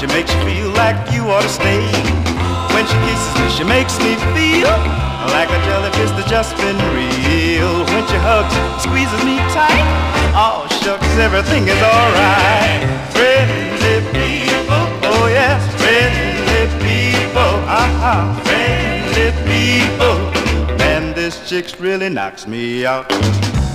makes you feel like you ought to stay. When she kisses me, she makes me feel like a jellyfish that's just been real. When she hugs and squeezes me tight, oh shucks, everything is alright. Friendly people, oh yes, friendly people, friendly people. Man, this chick really knocks me out.